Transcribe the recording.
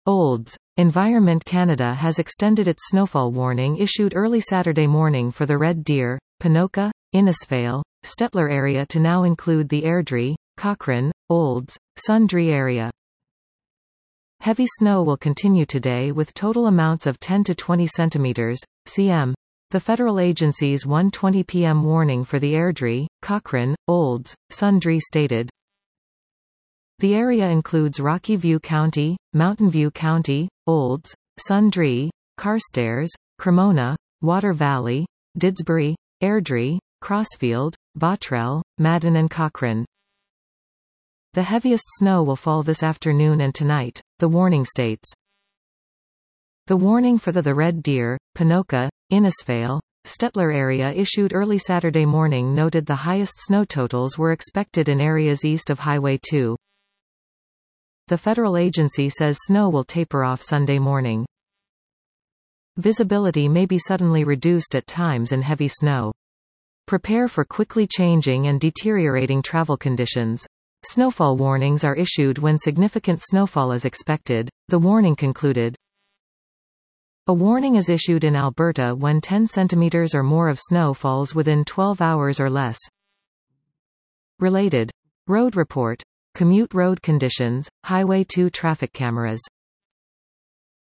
Olds. Environment Canada has extended its snowfall warning issued early Saturday morning for the Red Deer, Ponoka, Innisfail, Stettler area to now include the Airdrie, Cochrane, Olds, Sundre area. Heavy snow will continue today with total amounts of 10 to 20 centimeters, cm. The federal agency's 1:20 p.m. warning for the Airdrie, Cochrane, Olds, Sundre stated. The area includes Rocky View County, Mountain View County, Olds, Sundre, Carstairs, Cremona, Water Valley, Didsbury, Airdrie, Crossfield, Bottrell, Madden and Cochrane. The heaviest snow will fall this afternoon and tonight, the warning states. The warning for the Red Deer, Ponoka, Innisfail, Stettler area issued early Saturday morning noted the highest snow totals were expected in areas east of Highway 2. The federal agency says snow will taper off Sunday morning. Visibility may be suddenly reduced at times in heavy snow. Prepare for quickly changing and deteriorating travel conditions. Snowfall warnings are issued when significant snowfall is expected, the warning concluded. A warning is issued in Alberta when 10 centimeters or more of snow falls within 12 hours or less. Related. Road report. Commute road conditions, Highway 2 traffic cameras.